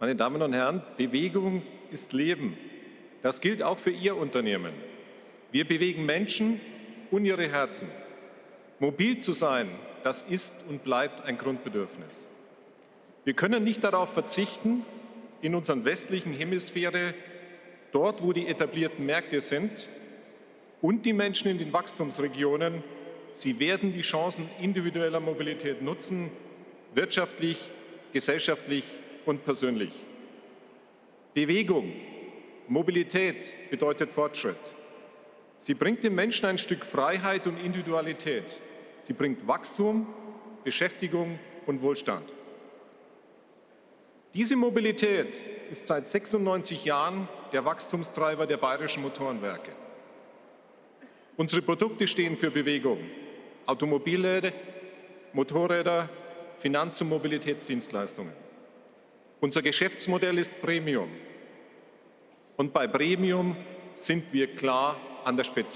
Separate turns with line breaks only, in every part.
Meine Damen und Herren, Bewegung ist Leben. Das gilt auch für Ihr Unternehmen. Wir bewegen Menschen und ihre Herzen. Mobil zu sein, das ist und bleibt ein Grundbedürfnis. Wir können nicht darauf verzichten, in unserer westlichen Hemisphäre, dort wo die etablierten Märkte sind und die Menschen in den Wachstumsregionen, sie werden die Chancen individueller Mobilität nutzen, wirtschaftlich, gesellschaftlich und persönlich. Bewegung, Mobilität bedeutet Fortschritt. Sie bringt dem Menschen ein Stück Freiheit und Individualität. Sie bringt Wachstum, Beschäftigung und Wohlstand. Diese Mobilität ist seit 96 Jahren der Wachstumstreiber der Bayerischen Motorenwerke. Unsere Produkte stehen für Bewegung. Automobile, Motorräder, Finanz- und Mobilitätsdienstleistungen. Unser Geschäftsmodell ist Premium. Und bei Premium sind wir klar an der Spitze.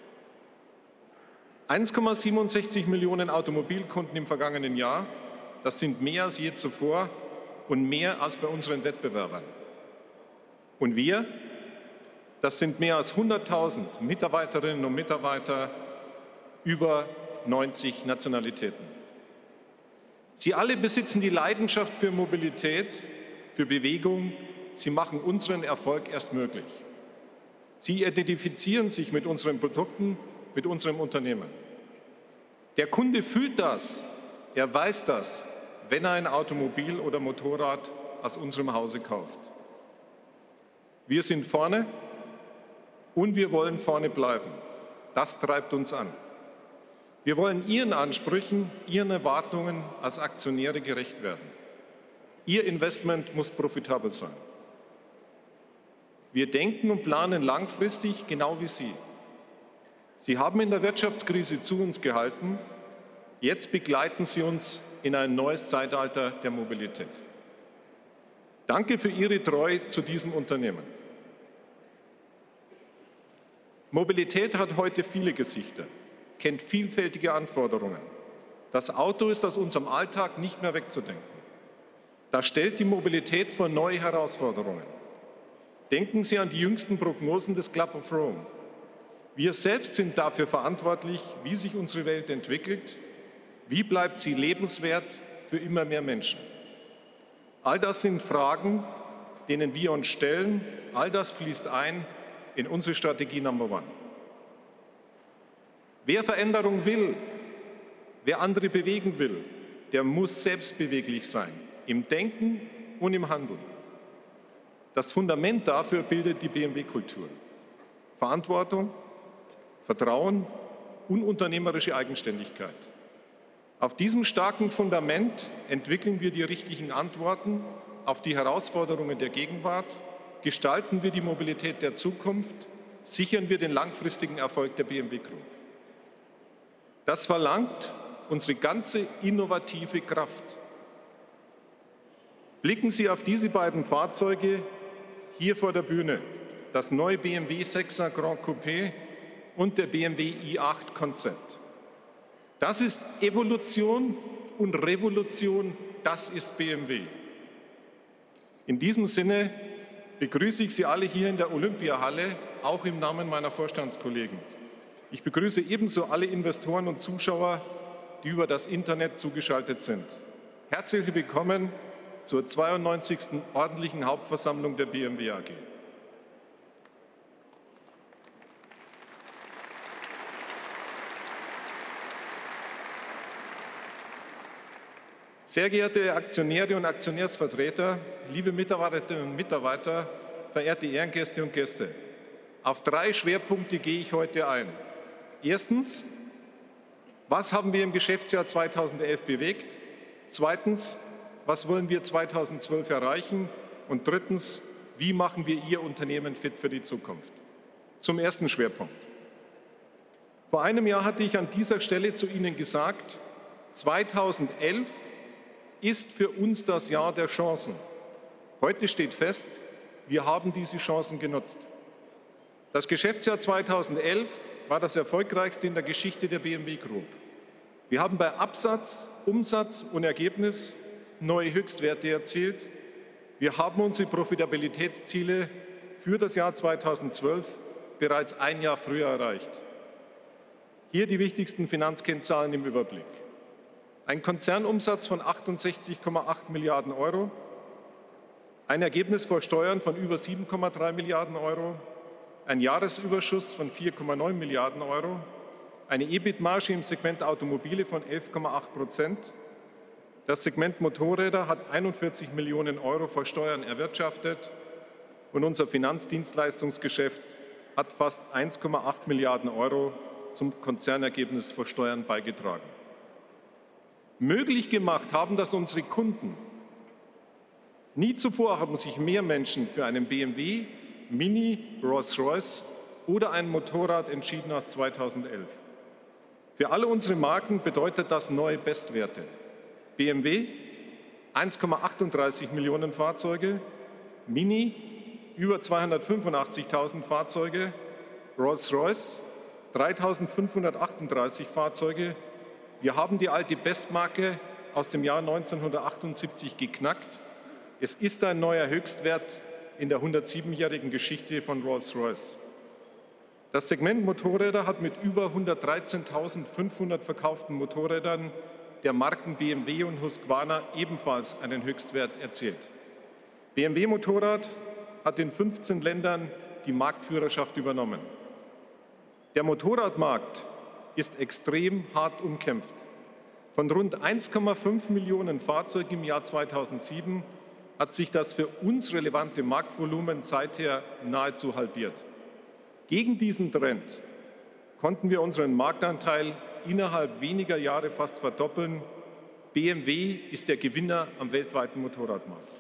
1,67 Millionen Automobilkunden im vergangenen Jahr, das sind mehr als je zuvor und mehr als bei unseren Wettbewerbern. Und wir, das sind mehr als 100.000 Mitarbeiterinnen und Mitarbeiter über 90 Nationalitäten. Sie alle besitzen die Leidenschaft für Mobilität, für Bewegung. Sie machen unseren Erfolg erst möglich. Sie identifizieren sich mit unseren Produkten, mit unserem Unternehmen. Der Kunde fühlt das, er weiß das, wenn er ein Automobil oder Motorrad aus unserem Hause kauft. Wir sind vorne und wir wollen vorne bleiben. Das treibt uns an. Wir wollen Ihren Ansprüchen, Ihren Erwartungen als Aktionäre gerecht werden. Ihr Investment muss profitabel sein. Wir denken und planen langfristig, genau wie Sie. Sie haben in der Wirtschaftskrise zu uns gehalten. Jetzt begleiten Sie uns in ein neues Zeitalter der Mobilität. Danke für Ihre Treue zu diesem Unternehmen. Mobilität hat heute viele Gesichter, kennt vielfältige Anforderungen. Das Auto ist aus unserem Alltag nicht mehr wegzudenken. Das stellt die Mobilität vor neue Herausforderungen. Denken Sie an die jüngsten Prognosen des Club of Rome. Wir selbst sind dafür verantwortlich, wie sich unsere Welt entwickelt, wie bleibt sie lebenswert für immer mehr Menschen. All das sind Fragen, denen wir uns stellen. All das fließt ein in unsere Strategie Number One. Wer Veränderung will, wer andere bewegen will, der muss selbstbeweglich sein, im Denken und im Handeln. Das Fundament dafür bildet die BMW-Kultur. Verantwortung, Vertrauen und unternehmerische Eigenständigkeit. Auf diesem starken Fundament entwickeln wir die richtigen Antworten auf die Herausforderungen der Gegenwart, gestalten wir die Mobilität der Zukunft, sichern wir den langfristigen Erfolg der BMW Group. Das verlangt unsere ganze innovative Kraft. Blicken Sie auf diese beiden Fahrzeuge hier vor der Bühne, das neue BMW 6er Grand Coupé und der BMW i8 Konzept. Das ist Evolution und Revolution, das ist BMW. In diesem Sinne begrüße ich Sie alle hier in der Olympiahalle, auch im Namen meiner Vorstandskollegen. Ich begrüße ebenso alle Investoren und Zuschauer, die über das Internet zugeschaltet sind. Herzlich willkommen zur 92. ordentlichen Hauptversammlung der BMW AG. Sehr geehrte Aktionäre und Aktionärsvertreter, liebe Mitarbeiterinnen und Mitarbeiter, verehrte Ehrengäste und Gäste, auf 3 Schwerpunkte gehe ich heute ein. Erstens, was haben wir im Geschäftsjahr 2011 bewegt? Zweitens, was wollen wir 2012 erreichen? Und drittens, wie machen wir Ihr Unternehmen fit für die Zukunft? Zum ersten Schwerpunkt. Vor einem Jahr hatte ich an dieser Stelle zu Ihnen gesagt, 2011 ist für uns das Jahr der Chancen. Heute steht fest, wir haben diese Chancen genutzt. Das Geschäftsjahr 2011 war das erfolgreichste in der Geschichte der BMW Group. Wir haben bei Absatz, Umsatz und Ergebnis neue Höchstwerte erzielt. Wir haben unsere Profitabilitätsziele für das Jahr 2012 bereits ein Jahr früher erreicht. Hier die wichtigsten Finanzkennzahlen im Überblick. Ein Konzernumsatz von 68,8 Milliarden Euro, ein Ergebnis vor Steuern von über 7,3 Milliarden Euro, ein Jahresüberschuss von 4,9 Milliarden Euro, eine EBIT-Marge im Segment Automobile von 11,8%. Das Segment Motorräder hat 41 Millionen Euro vor Steuern erwirtschaftet und unser Finanzdienstleistungsgeschäft hat fast 1,8 Milliarden Euro zum Konzernergebnis vor Steuern beigetragen. Möglich gemacht haben das unsere Kunden. Nie zuvor haben sich mehr Menschen für einen BMW, Mini, Rolls-Royce oder ein Motorrad entschieden als 2011. Für alle unsere Marken bedeutet das neue Bestwerte. BMW 1,38 Millionen Fahrzeuge, Mini über 285.000 Fahrzeuge, Rolls-Royce 3.538 Fahrzeuge. Wir haben die alte Bestmarke aus dem Jahr 1978 geknackt. Es ist ein neuer Höchstwert in der 107-jährigen Geschichte von Rolls-Royce. Das Segment Motorräder hat mit über 113.500 verkauften Motorrädern der Marken BMW und Husqvarna ebenfalls einen Höchstwert erzielt. BMW Motorrad hat in 15 Ländern die Marktführerschaft übernommen. Der Motorradmarkt ist extrem hart umkämpft. Von rund 1,5 Millionen Fahrzeugen im Jahr 2007 hat sich das für uns relevante Marktvolumen seither nahezu halbiert. Gegen diesen Trend konnten wir unseren Marktanteil innerhalb weniger Jahre fast verdoppeln. BMW ist der Gewinner am weltweiten Motorradmarkt.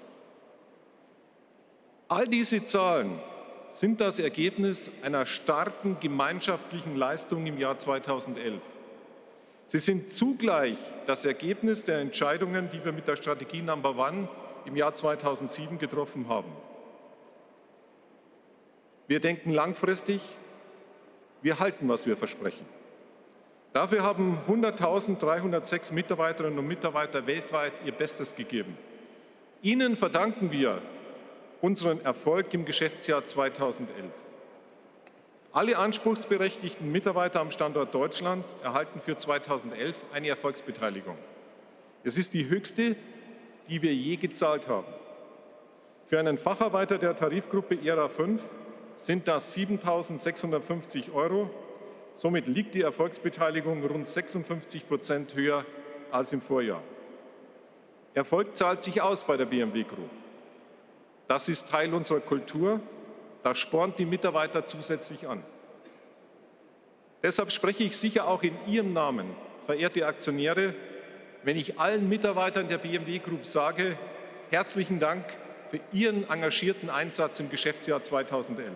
All diese Zahlen sind das Ergebnis einer starken gemeinschaftlichen Leistung im Jahr 2011. Sie sind zugleich das Ergebnis der Entscheidungen, die wir mit der Strategie Number One im Jahr 2007 getroffen haben. Wir denken langfristig, wir halten, was wir versprechen. Dafür haben 100.306 Mitarbeiterinnen und Mitarbeiter weltweit ihr Bestes gegeben. Ihnen verdanken wir unseren Erfolg im Geschäftsjahr 2011. Alle anspruchsberechtigten Mitarbeiter am Standort Deutschland erhalten für 2011 eine Erfolgsbeteiligung. Es ist die höchste, die wir je gezahlt haben. Für einen Facharbeiter der Tarifgruppe ERA 5 sind das 7.650 Euro. Somit liegt die Erfolgsbeteiligung rund 56% höher als im Vorjahr. Erfolg zahlt sich aus bei der BMW Group. Das ist Teil unserer Kultur. Das spornt die Mitarbeiter zusätzlich an. Deshalb spreche ich sicher auch in Ihrem Namen, verehrte Aktionäre, wenn ich allen Mitarbeitern der BMW Group sage, herzlichen Dank für Ihren engagierten Einsatz im Geschäftsjahr 2011.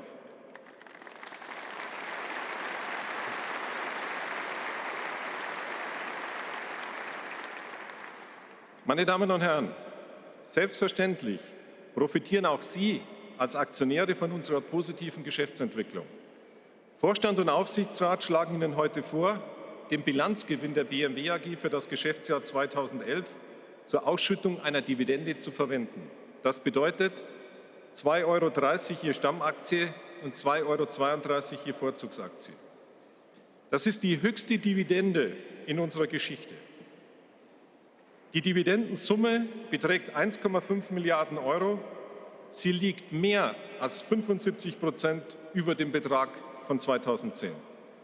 Meine Damen und Herren, selbstverständlich profitieren auch Sie als Aktionäre von unserer positiven Geschäftsentwicklung. Vorstand und Aufsichtsrat schlagen Ihnen heute vor, den Bilanzgewinn der BMW AG für das Geschäftsjahr 2011 zur Ausschüttung einer Dividende zu verwenden. Das bedeutet 2,30 Euro je Stammaktie und 2,32 Euro je Vorzugsaktie. Das ist die höchste Dividende in unserer Geschichte. Die Dividendensumme beträgt 1,5 Milliarden Euro. Sie liegt mehr als 75% über dem Betrag von 2010.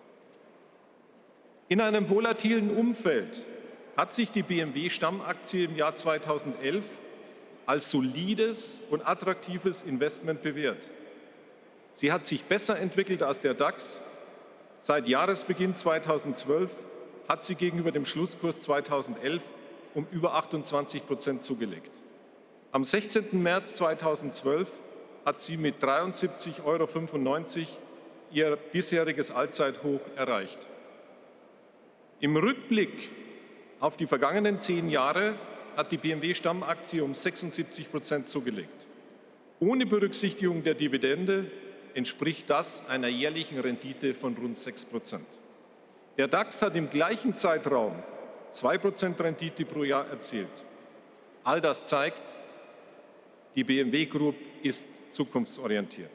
In einem volatilen Umfeld hat sich die BMW-Stammaktie im Jahr 2011 als solides und attraktives Investment bewährt. Sie hat sich besser entwickelt als der DAX. Seit Jahresbeginn 2012 hat sie gegenüber dem Schlusskurs 2011 um über 28% zugelegt. Am 16. März 2012 hat sie mit 73,95 Euro ihr bisheriges Allzeithoch erreicht. Im Rückblick auf die vergangenen 10 Jahre hat die BMW-Stammaktie um 76% zugelegt. Ohne Berücksichtigung der Dividende entspricht das einer jährlichen Rendite von rund 6%. Der DAX hat im gleichen Zeitraum 2% Rendite pro Jahr erzielt. All das zeigt, Die BMW Group ist zukunftsorientiert.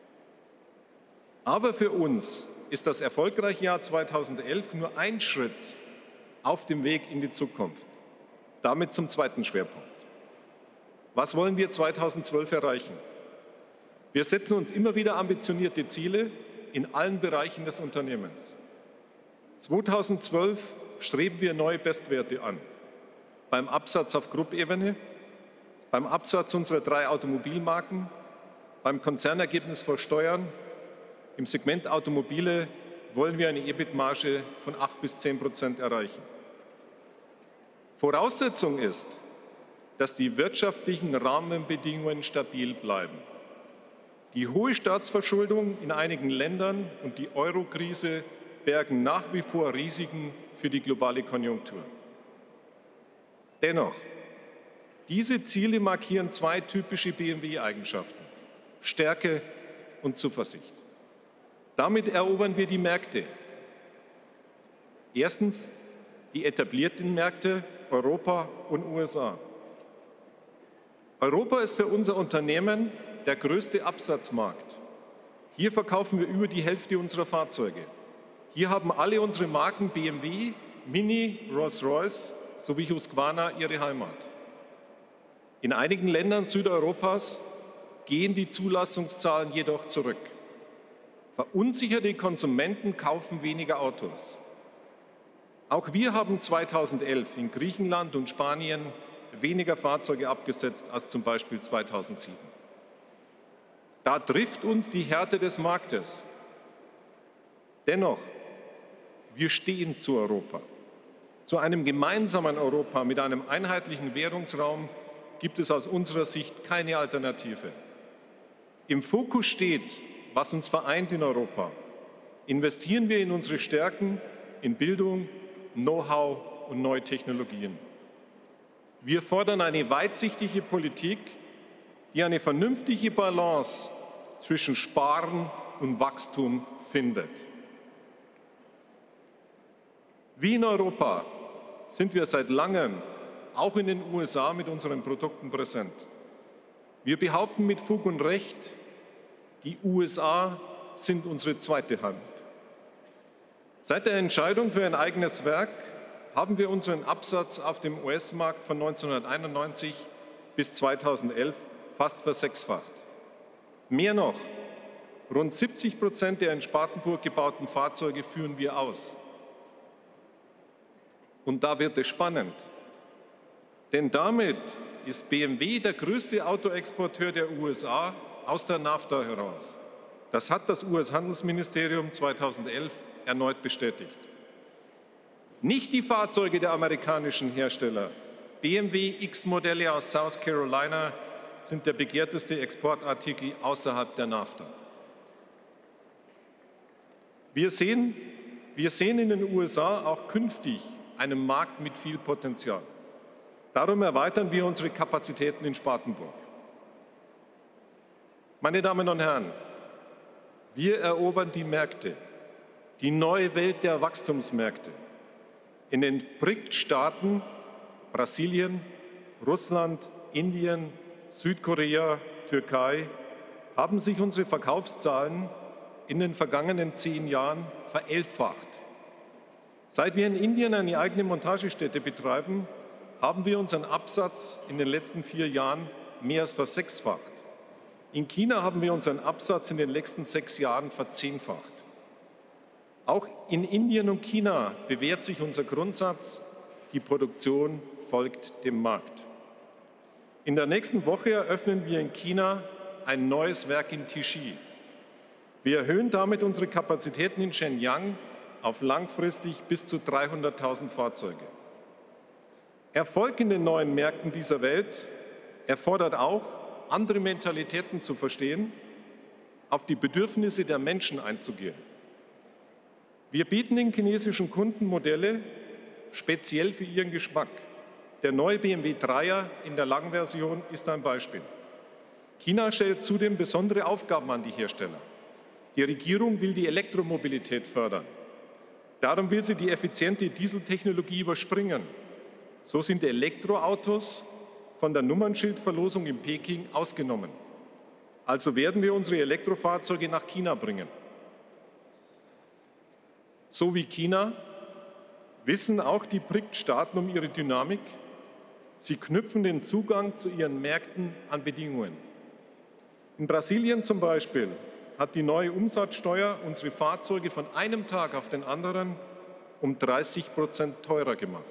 Aber für uns ist das erfolgreiche Jahr 2011 nur ein Schritt auf dem Weg in die Zukunft. Damit zum zweiten Schwerpunkt. Was wollen wir 2012 erreichen? Wir setzen uns immer wieder ambitionierte Ziele in allen Bereichen des Unternehmens. 2012 streben wir neue Bestwerte an. Beim Absatz auf Gruppebene, beim Absatz unserer 3 Automobilmarken, beim Konzernergebnis vor Steuern. Im Segment Automobile wollen wir eine EBIT-Marge von 8-10% erreichen. Voraussetzung ist, dass die wirtschaftlichen Rahmenbedingungen stabil bleiben. Die hohe Staatsverschuldung in einigen Ländern und die Euro-Krise bergen nach wie vor Risiken für die globale Konjunktur. Dennoch, diese Ziele markieren 2 typische BMW-Eigenschaften: Stärke und Zuversicht. Damit erobern wir die Märkte. Erstens die etablierten Märkte Europa und USA. Europa ist für unser Unternehmen der größte Absatzmarkt. Hier verkaufen wir über die Hälfte unserer Fahrzeuge. Hier haben alle unsere Marken BMW, Mini, Rolls-Royce sowie Husqvarna ihre Heimat. In einigen Ländern Südeuropas gehen die Zulassungszahlen jedoch zurück. Verunsicherte Konsumenten kaufen weniger Autos. Auch wir haben 2011 in Griechenland und Spanien weniger Fahrzeuge abgesetzt als zum Beispiel 2007. Da trifft uns die Härte des Marktes. Dennoch, wir stehen zu Europa. Zu einem gemeinsamen Europa mit einem einheitlichen Währungsraum gibt es aus unserer Sicht keine Alternative. Im Fokus steht, was uns vereint in Europa. Investieren wir in unsere Stärken, in Bildung, Know-how und neue Technologien. Wir fordern eine weitsichtige Politik, die eine vernünftige Balance zwischen Sparen und Wachstum findet. Wie in Europa sind wir seit langem auch in den USA mit unseren Produkten präsent. Wir behaupten mit Fug und Recht, die USA sind unsere zweite Heimat. Seit der Entscheidung für ein eigenes Werk haben wir unseren Absatz auf dem US-Markt von 1991 bis 2011 fast versechsfacht. Mehr noch, rund 70% der in Spartanburg gebauten Fahrzeuge führen wir aus. Und da wird es spannend, denn damit ist BMW der größte Autoexporteur der USA aus der NAFTA heraus. Das hat das US-Handelsministerium 2011 erneut bestätigt. Nicht die Fahrzeuge der amerikanischen Hersteller. BMW X-Modelle aus South Carolina sind der begehrteste Exportartikel außerhalb der NAFTA. Wir sehen in den USA auch künftig einen Markt mit viel Potenzial. Darum erweitern wir unsere Kapazitäten in Spartanburg. Meine Damen und Herren, wir erobern die Märkte, die neue Welt der Wachstumsmärkte. In den BRIC-Staaten Brasilien, Russland, Indien, Südkorea, Türkei haben sich unsere Verkaufszahlen in den vergangenen 10 Jahren verelfacht. Seit wir in Indien eine eigene Montagestätte betreiben, haben wir unseren Absatz in den letzten 4 Jahren mehr als versechsfacht. In China haben wir unseren Absatz in den letzten 6 Jahren verzehnfacht. Auch in Indien und China bewährt sich unser Grundsatz, die Produktion folgt dem Markt. In der nächsten Woche eröffnen wir in China ein neues Werk in Tiexi. Wir erhöhen damit unsere Kapazitäten in Shenyang auf langfristig bis zu 300.000 Fahrzeuge. Erfolg in den neuen Märkten dieser Welt erfordert auch, andere Mentalitäten zu verstehen, auf die Bedürfnisse der Menschen einzugehen. Wir bieten den chinesischen Kunden Modelle speziell für ihren Geschmack. Der neue BMW 3er in der Langversion ist ein Beispiel. China stellt zudem besondere Aufgaben an die Hersteller. Die Regierung will die Elektromobilität fördern. Darum will sie die effiziente Dieseltechnologie überspringen. So sind Elektroautos von der Nummernschildverlosung in Peking ausgenommen. Also werden wir unsere Elektrofahrzeuge nach China bringen. So wie China wissen auch die BRIC-Staaten um ihre Dynamik. Sie knüpfen den Zugang zu ihren Märkten an Bedingungen. In Brasilien zum Beispiel hat die neue Umsatzsteuer unsere Fahrzeuge von einem Tag auf den anderen um 30% teurer gemacht.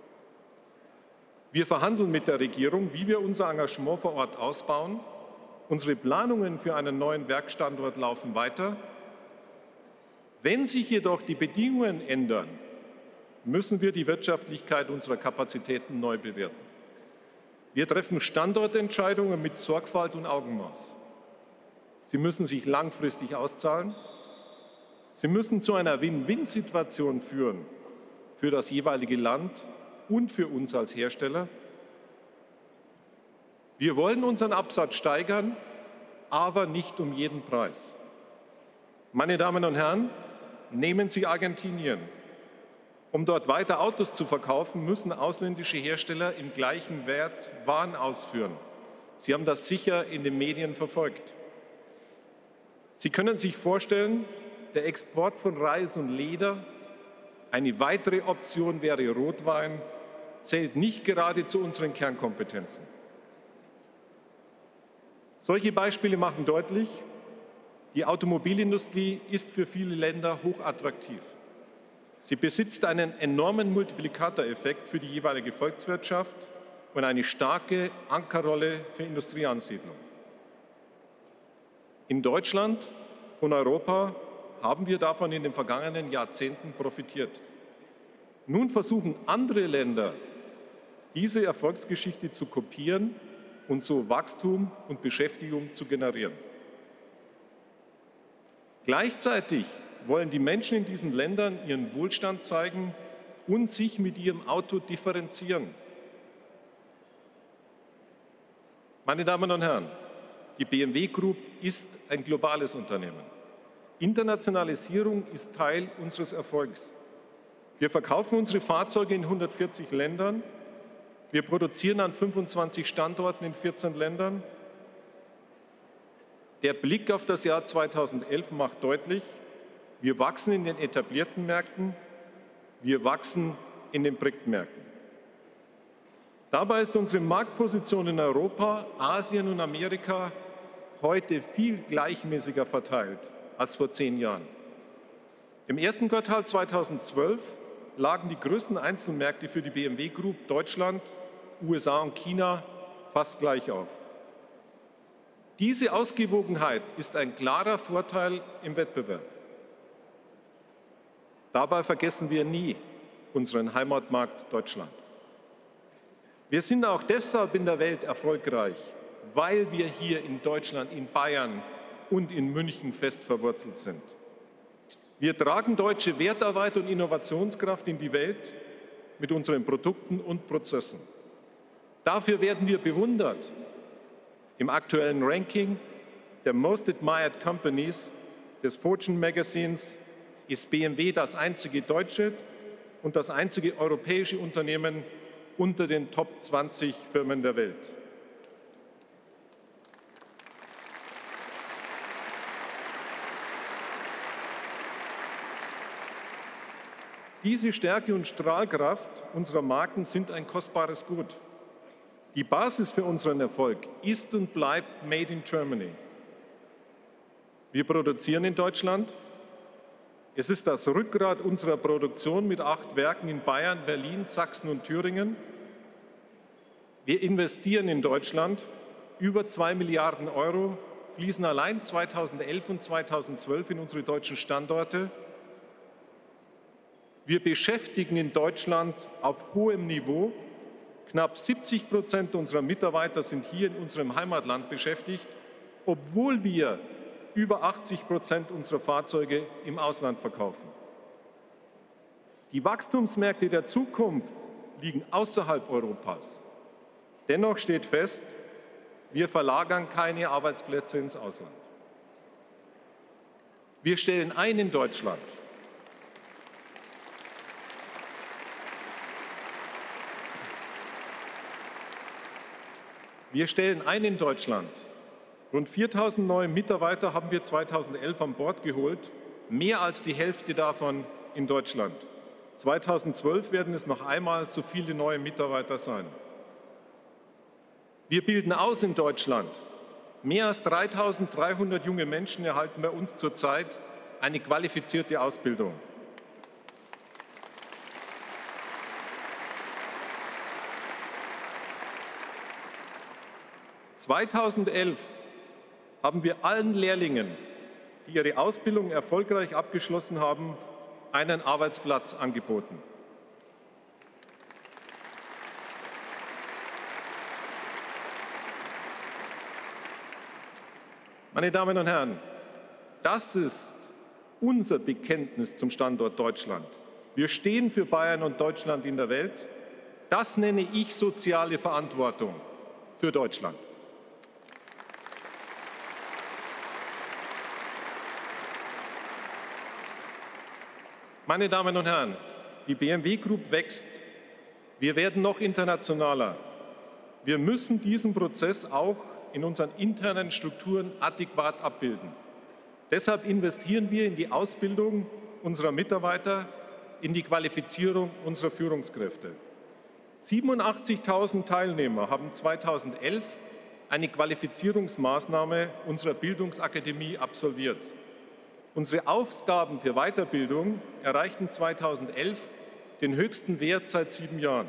Wir verhandeln mit der Regierung, wie wir unser Engagement vor Ort ausbauen. Unsere Planungen für einen neuen Werkstandort laufen weiter. Wenn sich jedoch die Bedingungen ändern, müssen wir die Wirtschaftlichkeit unserer Kapazitäten neu bewerten. Wir treffen Standortentscheidungen mit Sorgfalt und Augenmaß. Sie müssen sich langfristig auszahlen. Sie müssen zu einer Win-Win-Situation führen für das jeweilige Land und für uns als Hersteller. Wir wollen unseren Absatz steigern, aber nicht um jeden Preis. Meine Damen und Herren, nehmen Sie Argentinien. Um dort weiter Autos zu verkaufen, müssen ausländische Hersteller im gleichen Wert Waren ausführen. Sie haben das sicher in den Medien verfolgt. Sie können sich vorstellen, der Export von Reis und Leder, eine weitere Option wäre Rotwein, zählt nicht gerade zu unseren Kernkompetenzen. Solche Beispiele machen deutlich, die Automobilindustrie ist für viele Länder hochattraktiv. Sie besitzt einen enormen Multiplikatoreffekt für die jeweilige Volkswirtschaft und eine starke Ankerrolle für Industrieansiedlung. In Deutschland und Europa haben wir davon in den vergangenen Jahrzehnten profitiert. Nun versuchen andere Länder, diese Erfolgsgeschichte zu kopieren und so Wachstum und Beschäftigung zu generieren. Gleichzeitig wollen die Menschen in diesen Ländern ihren Wohlstand zeigen und sich mit ihrem Auto differenzieren. Meine Damen und Herren, die BMW Group ist ein globales Unternehmen. Internationalisierung ist Teil unseres Erfolgs. Wir verkaufen unsere Fahrzeuge in 140 Ländern. Wir produzieren an 25 Standorten in 14 Ländern. Der Blick auf das Jahr 2011 macht deutlich, wir wachsen in den etablierten Märkten, wir wachsen in den BRIC-Märkten. Dabei ist unsere Marktposition in Europa, Asien und Amerika heute viel gleichmäßiger verteilt als vor 10 Jahren. Im ersten Quartal 2012 lagen die größten Einzelmärkte für die BMW Group Deutschland, USA und China fast gleich auf. Diese Ausgewogenheit ist ein klarer Vorteil im Wettbewerb. Dabei vergessen wir nie unseren Heimatmarkt Deutschland. Wir sind auch deshalb in der Welt erfolgreich, weil wir hier in Deutschland, in Bayern und in München fest verwurzelt sind. Wir tragen deutsche Wertarbeit und Innovationskraft in die Welt mit unseren Produkten und Prozessen. Dafür werden wir bewundert. Im aktuellen Ranking der Most Admired Companies des Fortune Magazins ist BMW das einzige deutsche und das einzige europäische Unternehmen unter den Top 20 Firmen der Welt. Diese Stärke und Strahlkraft unserer Marken sind ein kostbares Gut. Die Basis für unseren Erfolg ist und bleibt Made in Germany. Wir produzieren in Deutschland. Es ist das Rückgrat unserer Produktion mit 8 Werken in Bayern, Berlin, Sachsen und Thüringen. Wir investieren in Deutschland. Über 2 Milliarden Euro fließen allein 2011 und 2012 in unsere deutschen Standorte. Wir beschäftigen in Deutschland auf hohem Niveau. Knapp 70% unserer Mitarbeiter sind hier in unserem Heimatland beschäftigt, obwohl wir über 80% unserer Fahrzeuge im Ausland verkaufen. Die Wachstumsmärkte der Zukunft liegen außerhalb Europas. Dennoch steht fest, wir verlagern keine Arbeitsplätze ins Ausland. Wir stellen ein in Deutschland. Wir stellen ein in Deutschland. Rund 4.000 neue Mitarbeiter haben wir 2011 an Bord geholt, mehr als die Hälfte davon in Deutschland. 2012 werden es noch einmal so viele neue Mitarbeiter sein. Wir bilden aus in Deutschland. Mehr als 3.300 junge Menschen erhalten bei uns zurzeit eine qualifizierte Ausbildung. (2011) haben wir allen Lehrlingen, die ihre Ausbildung erfolgreich abgeschlossen haben, einen Arbeitsplatz angeboten. Meine Damen und Herren, das ist unser Bekenntnis zum Standort Deutschland. Wir stehen für Bayern und Deutschland in der Welt. Das nenne ich soziale Verantwortung für Deutschland. Meine Damen und Herren, die BMW Group wächst. Wir werden noch internationaler. Wir müssen diesen Prozess auch in unseren internen Strukturen adäquat abbilden. Deshalb investieren wir in die Ausbildung unserer Mitarbeiter, in die Qualifizierung unserer Führungskräfte. 87.000 Teilnehmer haben 2011 eine Qualifizierungsmaßnahme unserer Bildungsakademie absolviert. Unsere Ausgaben für Weiterbildung erreichten 2011 den höchsten Wert seit 7 Jahren.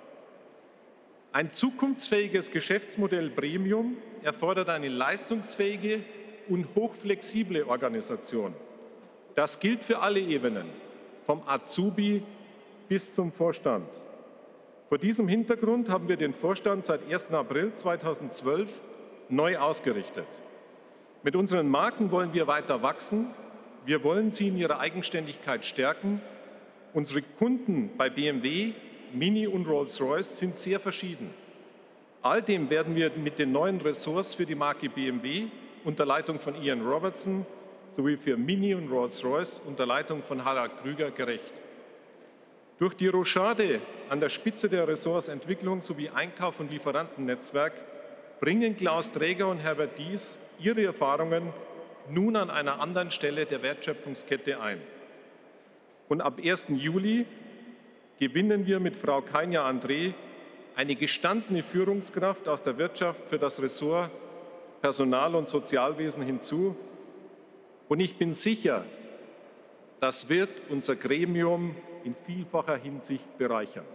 Ein zukunftsfähiges Geschäftsmodell Premium erfordert eine leistungsfähige und hochflexible Organisation. Das gilt für alle Ebenen, vom Azubi bis zum Vorstand. Vor diesem Hintergrund haben wir den Vorstand seit 1. April 2012 neu ausgerichtet. Mit unseren Marken wollen wir weiter wachsen. Wir wollen sie in ihrer Eigenständigkeit stärken. Unsere Kunden bei BMW, Mini und Rolls-Royce sind sehr verschieden. All dem werden wir mit den neuen Ressorts für die Marke BMW unter Leitung von Ian Robertson sowie für Mini und Rolls-Royce unter Leitung von Harald Krüger gerecht. Durch die Rochade an der Spitze der Ressorts Entwicklung sowie Einkauf und Lieferantennetzwerk bringen Klaus Träger und Herbert Dies ihre Erfahrungen nun an einer anderen Stelle der Wertschöpfungskette ein. Und ab 1. Juli gewinnen wir mit Frau Kanja André eine gestandene Führungskraft aus der Wirtschaft für das Ressort Personal- und Sozialwesen hinzu. Und ich bin sicher, das wird unser Gremium in vielfacher Hinsicht bereichern.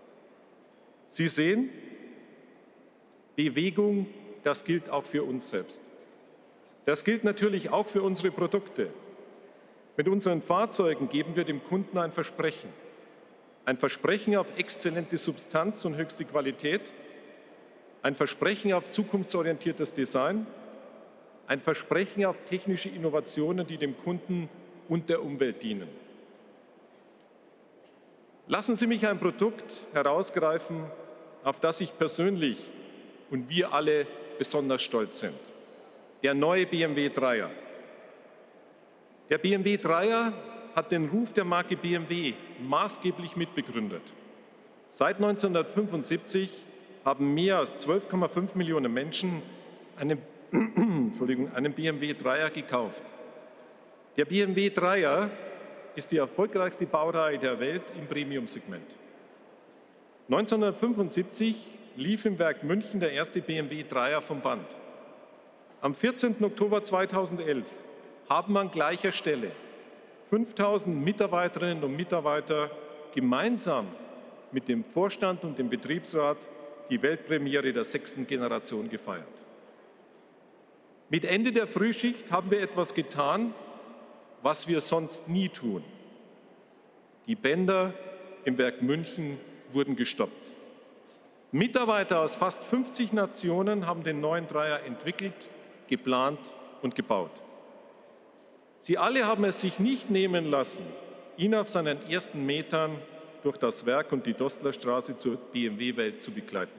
Sie sehen, Bewegung, das gilt auch für uns selbst. Das gilt natürlich auch für unsere Produkte. Mit unseren Fahrzeugen geben wir dem Kunden ein Versprechen. Ein Versprechen auf exzellente Substanz und höchste Qualität, ein Versprechen auf zukunftsorientiertes Design, ein Versprechen auf technische Innovationen, die dem Kunden und der Umwelt dienen. Lassen Sie mich ein Produkt herausgreifen, auf das ich persönlich und wir alle besonders stolz sind. Der neue BMW 3er. Der BMW 3er hat den Ruf der Marke BMW maßgeblich mitbegründet. Seit 1975 haben mehr als 12,5 Millionen Menschen einen BMW 3er gekauft. Der BMW 3er ist die erfolgreichste Baureihe der Welt im Premium-Segment. 1975 lief im Werk München der erste BMW 3er vom Band. Am 14. Oktober 2011 haben an gleicher Stelle 5.000 Mitarbeiterinnen und Mitarbeiter gemeinsam mit dem Vorstand und dem Betriebsrat die Weltpremiere der 6. Generation gefeiert. Mit Ende der Frühschicht haben wir etwas getan, was wir sonst nie tun. Die Bänder im Werk München wurden gestoppt. Mitarbeiter aus fast 50 Nationen haben den neuen Dreier entwickelt, geplant und gebaut. Sie alle haben es sich nicht nehmen lassen, ihn auf seinen ersten Metern durch das Werk und die Dostlerstraße zur BMW-Welt zu begleiten.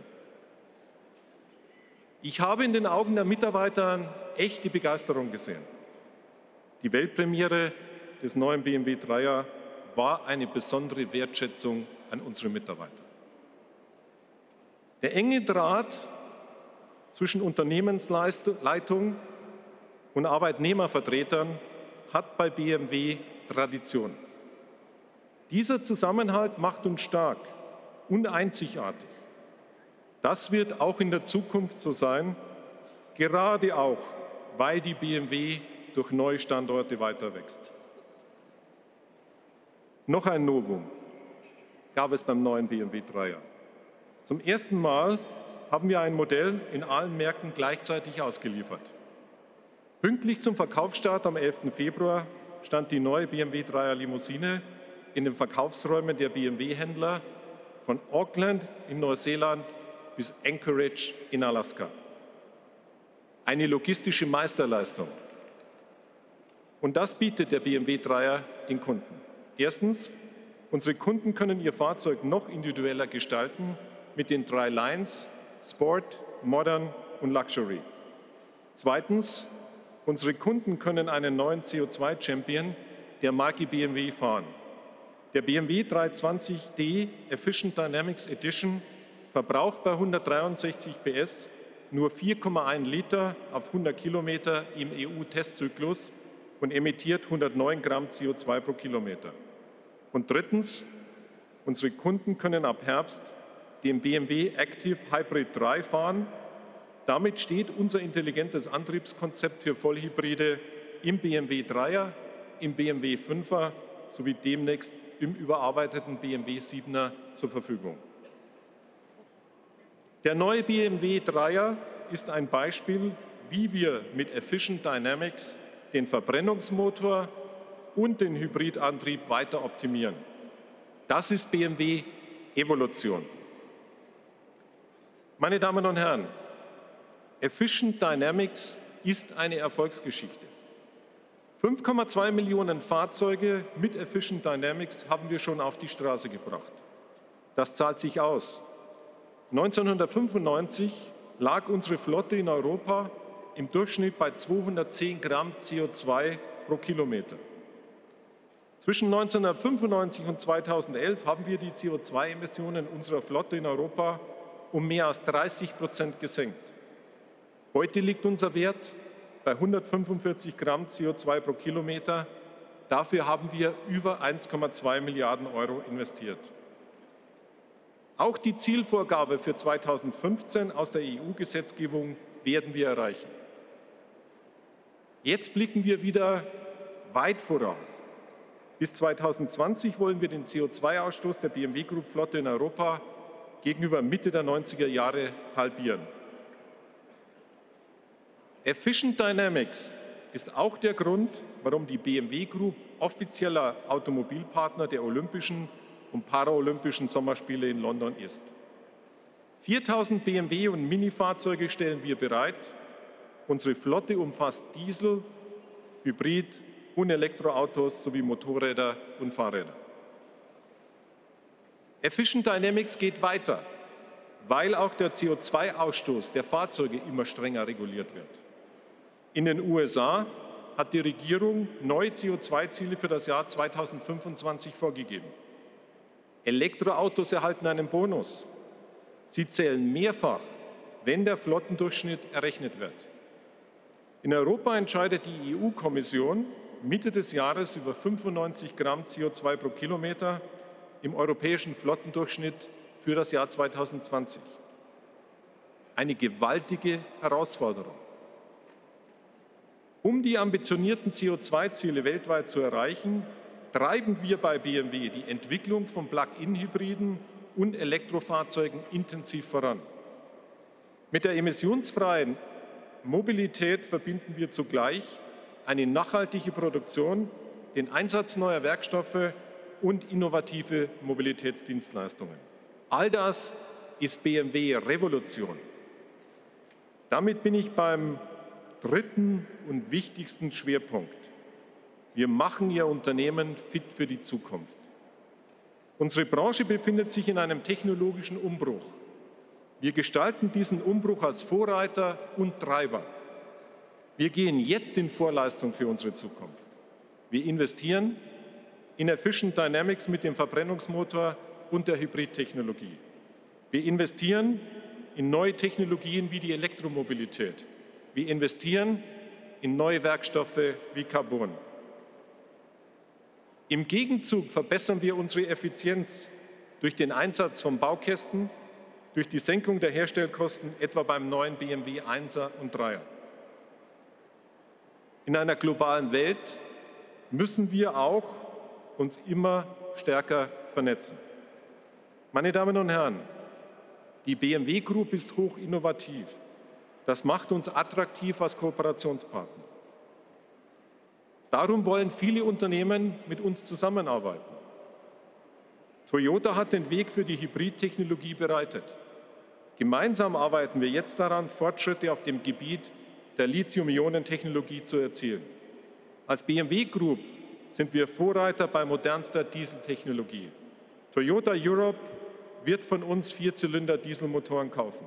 Ich habe in den Augen der Mitarbeiter echte Begeisterung gesehen. Die Weltpremiere des neuen BMW 3er war eine besondere Wertschätzung an unsere Mitarbeiter. Der enge Draht zwischen Unternehmensleitung und Arbeitnehmervertretern hat bei BMW Tradition. Dieser Zusammenhalt macht uns stark und einzigartig. Das wird auch in der Zukunft so sein, gerade auch, weil die BMW durch neue Standorte weiter wächst. Noch ein Novum gab es beim neuen BMW 3er. Zum ersten Mal haben wir ein Modell in allen Märkten gleichzeitig ausgeliefert. Pünktlich zum Verkaufsstart am 11. Februar stand die neue BMW 3er Limousine in den Verkaufsräumen der BMW-Händler von Auckland in Neuseeland bis Anchorage in Alaska. Eine logistische Meisterleistung. Und das bietet der BMW 3er den Kunden. Erstens, unsere Kunden können ihr Fahrzeug noch individueller gestalten mit den 3 Lines Sport, Modern und Luxury. Zweitens, unsere Kunden können einen neuen CO2-Champion der Marke BMW fahren. Der BMW 320d Efficient Dynamics Edition verbraucht bei 163 PS nur 4,1 Liter auf 100 Kilometer im EU-Testzyklus und emittiert 109 Gramm CO2 pro Kilometer. Und drittens, unsere Kunden können ab Herbst den BMW Active Hybrid 3 fahren. Damit steht unser intelligentes Antriebskonzept für Vollhybride im BMW 3er, im BMW 5er sowie demnächst im überarbeiteten BMW 7er zur Verfügung. Der neue BMW 3er ist ein Beispiel, wie wir mit Efficient Dynamics den Verbrennungsmotor und den Hybridantrieb weiter optimieren. Das ist BMW Evolution. Meine Damen und Herren, Efficient Dynamics ist eine Erfolgsgeschichte. 5,2 Millionen Fahrzeuge mit Efficient Dynamics haben wir schon auf die Straße gebracht. Das zahlt sich aus. 1995 lag unsere Flotte in Europa im Durchschnitt bei 210 Gramm CO2 pro Kilometer. Zwischen 1995 und 2011 haben wir die CO2-Emissionen unserer Flotte in Europa um mehr als 30% gesenkt. Heute liegt unser Wert bei 145 Gramm CO2 pro Kilometer. Dafür haben wir über 1,2 Milliarden Euro investiert. Auch die Zielvorgabe für 2015 aus der EU-Gesetzgebung werden wir erreichen. Jetzt blicken wir wieder weit voraus. Bis 2020 wollen wir den CO2-Ausstoß der BMW Group-Flotte in Europa gegenüber Mitte der 90er Jahre halbieren. Efficient Dynamics ist auch der Grund, warum die BMW Group offizieller Automobilpartner der Olympischen und Paralympischen Sommerspiele in London ist. 4.000 BMW- und Mini-Fahrzeuge stellen wir bereit. Unsere Flotte umfasst Diesel, Hybrid- und Elektroautos sowie Motorräder und Fahrräder. Efficient Dynamics geht weiter, weil auch der CO2-Ausstoß der Fahrzeuge immer strenger reguliert wird. In den USA hat die Regierung neue CO2-Ziele für das Jahr 2025 vorgegeben. Elektroautos erhalten einen Bonus. Sie zählen mehrfach, wenn der Flottendurchschnitt errechnet wird. In Europa entscheidet die EU-Kommission Mitte des Jahres über 95 Gramm CO2 pro Kilometer im europäischen Flottendurchschnitt für das Jahr 2020. Eine gewaltige Herausforderung. Um die ambitionierten CO2-Ziele weltweit zu erreichen, treiben wir bei BMW die Entwicklung von Plug-in-Hybriden und Elektrofahrzeugen intensiv voran. Mit der emissionsfreien Mobilität verbinden wir zugleich eine nachhaltige Produktion, den Einsatz neuer Werkstoffe und innovative Mobilitätsdienstleistungen. All das ist BMW Revolution. Damit bin ich beim dritten und wichtigsten Schwerpunkt. Wir machen Ihr Unternehmen fit für die Zukunft. Unsere Branche befindet sich in einem technologischen Umbruch. Wir gestalten diesen Umbruch als Vorreiter und Treiber. Wir gehen jetzt in Vorleistung für unsere Zukunft. Wir investieren in Efficient Dynamics mit dem Verbrennungsmotor und der Hybridtechnologie. Wir investieren in neue Technologien wie die Elektromobilität. Wir investieren in neue Werkstoffe wie Carbon. Im Gegenzug verbessern wir unsere Effizienz durch den Einsatz von Baukästen, durch die Senkung der Herstellkosten, etwa beim neuen BMW 1er und 3er. In einer globalen Welt müssen wir auch uns immer stärker vernetzen. Meine Damen und Herren, die BMW Group ist hoch innovativ. Das macht uns attraktiv als Kooperationspartner. Darum wollen viele Unternehmen mit uns zusammenarbeiten. Toyota hat den Weg für die Hybridtechnologie bereitet. Gemeinsam arbeiten wir jetzt daran, Fortschritte auf dem Gebiet der Lithium-Ionen-Technologie zu erzielen. Als BMW Group sind wir Vorreiter bei modernster Dieseltechnologie. Toyota Europe wird von uns 4-Zylinder-Dieselmotoren kaufen.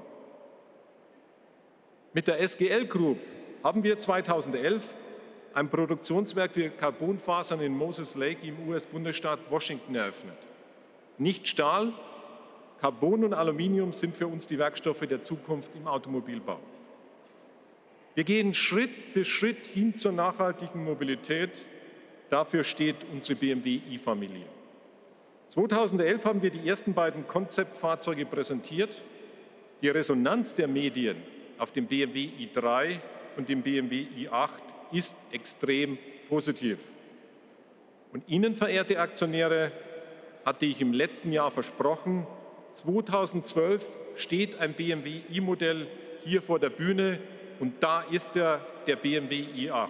Mit der SGL Group haben wir 2011 ein Produktionswerk für Carbonfasern in Moses Lake im US-Bundesstaat Washington eröffnet. Nicht Stahl, Carbon und Aluminium sind für uns die Werkstoffe der Zukunft im Automobilbau. Wir gehen Schritt für Schritt hin zur nachhaltigen Mobilität. Dafür steht unsere BMW i-Familie. 2011 haben wir die ersten beiden Konzeptfahrzeuge präsentiert. Die Resonanz der Medien auf dem BMW i3 und dem BMW i8 ist extrem positiv. Und Ihnen, verehrte Aktionäre, hatte ich im letzten Jahr versprochen, 2012 steht ein BMW i-Modell hier vor der Bühne und da ist der BMW i8.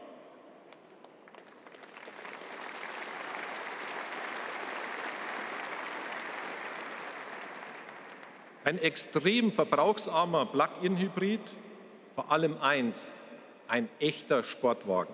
Ein extrem verbrauchsarmer Plug-in-Hybrid, vor allem eins, ein echter Sportwagen.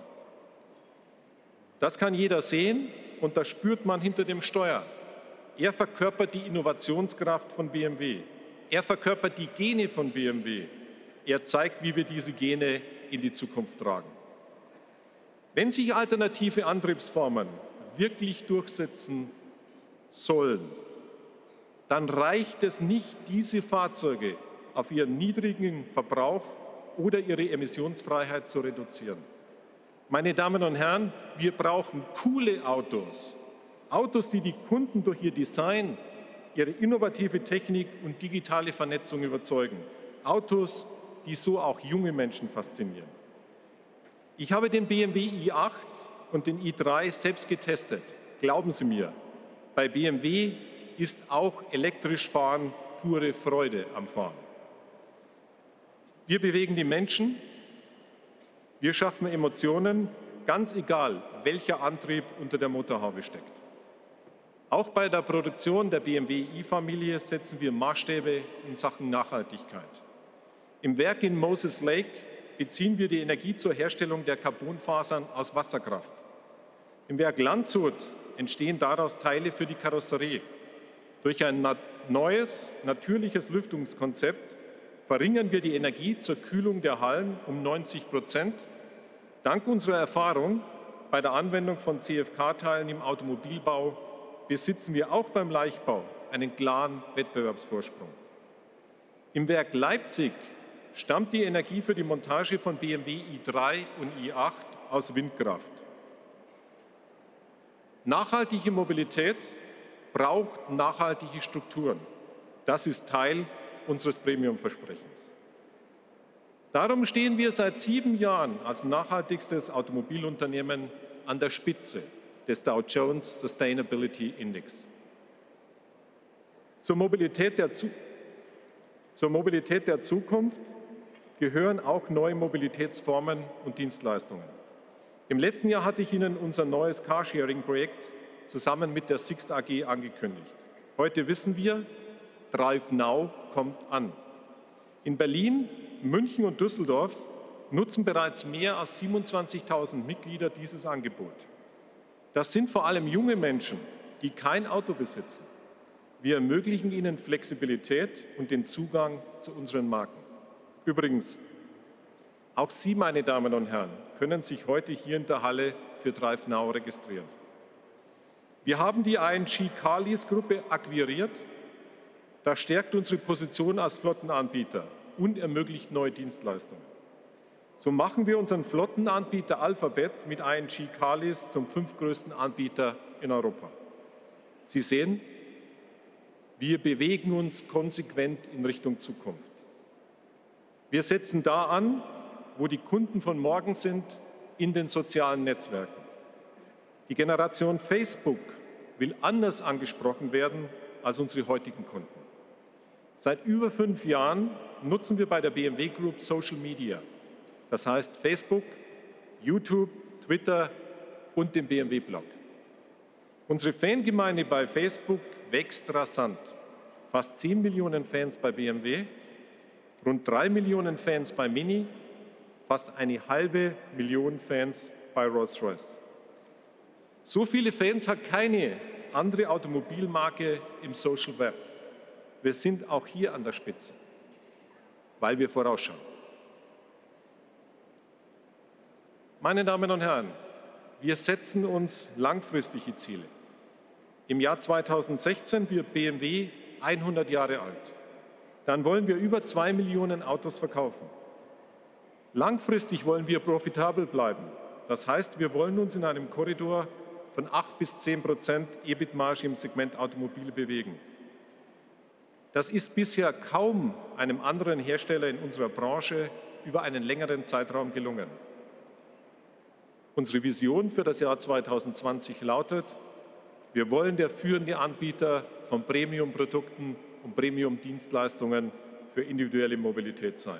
Das kann jeder sehen und das spürt man hinter dem Steuer. Er verkörpert die Innovationskraft von BMW. Er verkörpert die Gene von BMW. Er zeigt, wie wir diese Gene in die Zukunft tragen. Wenn sich alternative Antriebsformen wirklich durchsetzen sollen, dann reicht es nicht, diese Fahrzeuge auf ihren niedrigen Verbrauch oder ihre Emissionsfreiheit zu reduzieren. Meine Damen und Herren, wir brauchen coole Autos. Autos, die die Kunden durch ihr Design, ihre innovative Technik und digitale Vernetzung überzeugen. Autos, die so auch junge Menschen faszinieren. Ich habe den BMW i8 und den i3 selbst getestet. Glauben Sie mir, bei BMW ist auch elektrisch Fahren pure Freude am Fahren. Wir bewegen die Menschen, wir schaffen Emotionen, ganz egal, welcher Antrieb unter der Motorhaube steckt. Auch bei der Produktion der BMW i-Familie setzen wir Maßstäbe in Sachen Nachhaltigkeit. Im Werk in Moses Lake beziehen wir die Energie zur Herstellung der Carbonfasern aus Wasserkraft. Im Werk Landshut entstehen daraus Teile für die Karosserie. Durch ein neues, natürliches Lüftungskonzept verringern wir die Energie zur Kühlung der Hallen um 90%. Dank unserer Erfahrung bei der Anwendung von CFK-Teilen im Automobilbau besitzen wir auch beim Leichtbau einen klaren Wettbewerbsvorsprung. Im Werk Leipzig stammt die Energie für die Montage von BMW i3 und i8 aus Windkraft. Nachhaltige Mobilität braucht nachhaltige Strukturen. Das ist Teil unseres Premium-Versprechens. Darum stehen wir seit 7 Jahren als nachhaltigstes Automobilunternehmen an der Spitze des Dow Jones Sustainability Index. Zur Mobilität der Zukunft gehören auch neue Mobilitätsformen und Dienstleistungen. Im letzten Jahr hatte ich Ihnen unser neues Carsharing-Projekt zusammen mit der Sixt AG angekündigt. Heute wissen wir, DriveNow kommt an. In Berlin, München und Düsseldorf nutzen bereits mehr als 27.000 Mitglieder dieses Angebot. Das sind vor allem junge Menschen, die kein Auto besitzen. Wir ermöglichen ihnen Flexibilität und den Zugang zu unseren Marken. Übrigens, auch Sie, meine Damen und Herren, können sich heute hier in der Halle für DriveNow registrieren. Wir haben die ING Car Lease Gruppe akquiriert Das stärkt unsere Position als Flottenanbieter und ermöglicht neue Dienstleistungen. So machen wir unseren Flottenanbieter Alphabet mit ING Carlis zum 5. größten Anbieter in Europa. Sie sehen, wir bewegen uns konsequent in Richtung Zukunft. Wir setzen da an, wo die Kunden von morgen sind, in den sozialen Netzwerken. Die Generation Facebook will anders angesprochen werden als unsere heutigen Kunden. Seit über 5 Jahren nutzen wir bei der BMW Group Social Media, das heißt Facebook, YouTube, Twitter und den BMW-Blog. Unsere Fangemeinde bei Facebook wächst rasant. Fast 10 Millionen Fans bei BMW, rund 3 Millionen Fans bei Mini, fast 500.000 Fans bei Rolls-Royce. So viele Fans hat keine andere Automobilmarke im Social Web. Wir sind auch hier an der Spitze, weil wir vorausschauen. Meine Damen und Herren, wir setzen uns langfristige Ziele. Im Jahr 2016 wird BMW 100 Jahre alt. Dann wollen wir über 2 Millionen Autos verkaufen. Langfristig wollen wir profitabel bleiben. Das heißt, wir wollen uns in einem Korridor von 8 bis 10% EBIT-Marge im Segment Automobile bewegen. Das ist bisher kaum einem anderen Hersteller in unserer Branche über einen längeren Zeitraum gelungen. Unsere Vision für das Jahr 2020 lautet: Wir wollen der führende Anbieter von Premium-Produkten und Premium-Dienstleistungen für individuelle Mobilität sein.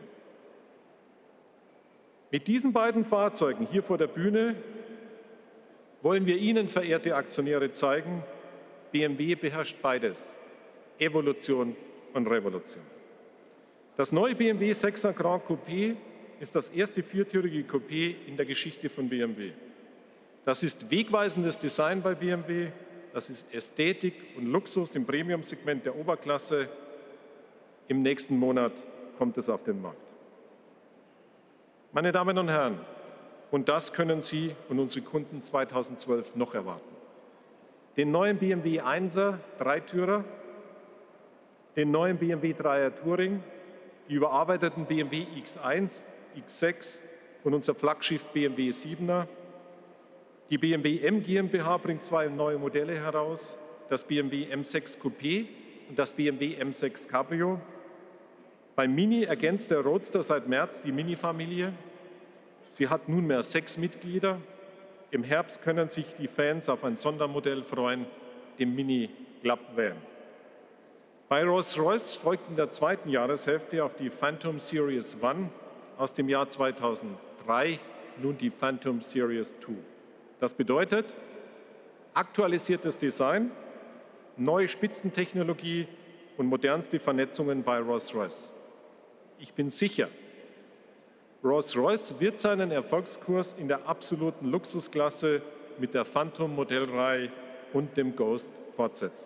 Mit diesen beiden Fahrzeugen hier vor der Bühne wollen wir Ihnen, verehrte Aktionäre, zeigen, BMW beherrscht beides: Evolution und Revolution. Das neue BMW 6er Grand Coupé ist das erste viertürige Coupé in der Geschichte von BMW. Das ist wegweisendes Design bei BMW, das ist Ästhetik und Luxus im Premium-Segment der Oberklasse. Im nächsten Monat kommt es auf den Markt. Meine Damen und Herren, und das können Sie und unsere Kunden 2012 noch erwarten: Den neuen BMW 1er Dreitürer, den neuen BMW 3er Touring, die überarbeiteten BMW X1, X6 und unser Flaggschiff BMW 7er. Die BMW M GmbH bringt 2 neue Modelle heraus, das BMW M6 Coupé und das BMW M6 Cabrio. Beim Mini ergänzt der Roadster seit März die Mini-Familie. Sie hat nunmehr 6 Mitglieder. Im Herbst können sich die Fans auf ein Sondermodell freuen, dem Mini Club Van. Bei Rolls-Royce folgt in der zweiten Jahreshälfte auf die Phantom Series 1 aus dem Jahr 2003 nun die Phantom Series 2. Das bedeutet aktualisiertes Design, neue Spitzentechnologie und modernste Vernetzungen bei Rolls-Royce. Ich bin sicher, Rolls-Royce wird seinen Erfolgskurs in der absoluten Luxusklasse mit der Phantom-Modellreihe und dem Ghost fortsetzen.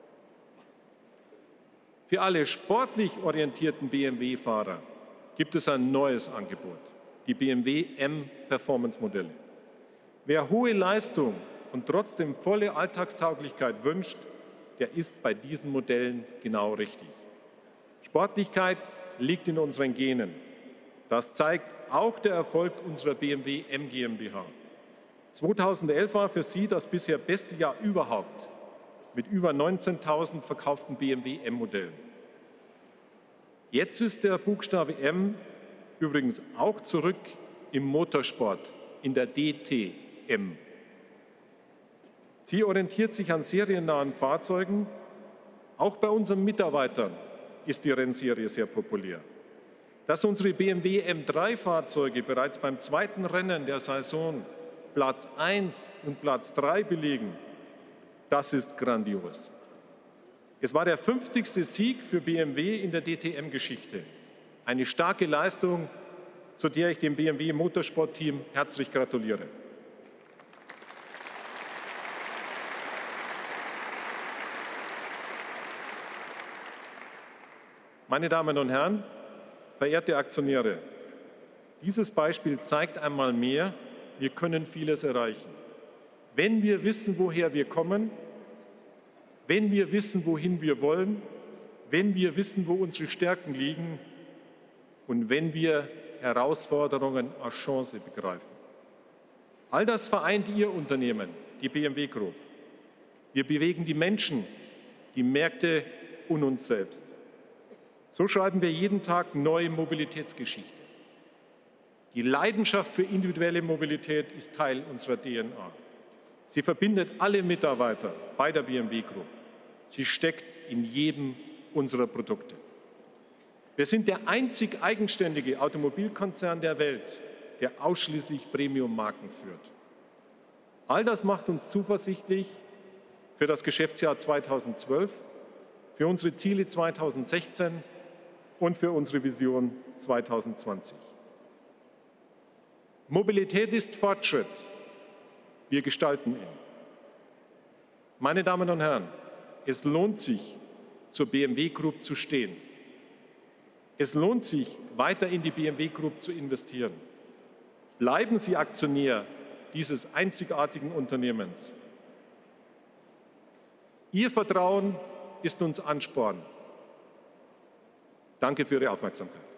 Für alle sportlich orientierten BMW-Fahrer gibt es ein neues Angebot, die BMW M Performance Modelle. Wer hohe Leistung und trotzdem volle Alltagstauglichkeit wünscht, der ist bei diesen Modellen genau richtig. Sportlichkeit liegt in unseren Genen. Das zeigt auch der Erfolg unserer BMW M GmbH. 2011 war für sie das bisher beste Jahr überhaupt mit über 19.000 verkauften BMW M-Modellen. Jetzt ist der Buchstabe M übrigens auch zurück im Motorsport, in der DTM. Sie orientiert sich an seriennahen Fahrzeugen. Auch bei unseren Mitarbeitern ist die Rennserie sehr populär. Dass unsere BMW M3-Fahrzeuge bereits beim zweiten Rennen der Saison Platz 1 und Platz 3 belegen, das ist grandios. Es war der 50. Sieg für BMW in der DTM-Geschichte. Eine starke Leistung, zu der ich dem BMW Motorsport-Team herzlich gratuliere. Meine Damen und Herren, verehrte Aktionäre, dieses Beispiel zeigt einmal mehr, wir können vieles erreichen. Wenn wir wissen, woher wir kommen, wenn wir wissen, wohin wir wollen wenn wir wissen, wo unsere Stärken liegen und wenn wir Herausforderungen als Chance begreifen. All das vereint Ihr Unternehmen, die BMW Group. Wir bewegen die Menschen, die Märkte und uns selbst. So schreiben wir jeden Tag neue Mobilitätsgeschichte. Die Leidenschaft für individuelle Mobilität ist Teil unserer DNA. Sie verbindet alle Mitarbeiter bei der BMW Group. Sie steckt in jedem unserer Produkte. Wir sind der einzig eigenständige Automobilkonzern der Welt, der ausschließlich Premium-Marken führt. All das macht uns zuversichtlich für das Geschäftsjahr 2012, für unsere Ziele 2016 und für unsere Vision 2020. Mobilität ist Fortschritt. Wir gestalten ihn. Meine Damen und Herren, es lohnt sich, zur BMW Group zu stehen. Es lohnt sich, weiter in die BMW Group zu investieren. Bleiben Sie Aktionär dieses einzigartigen Unternehmens. Ihr Vertrauen ist uns Ansporn. Danke für Ihre Aufmerksamkeit.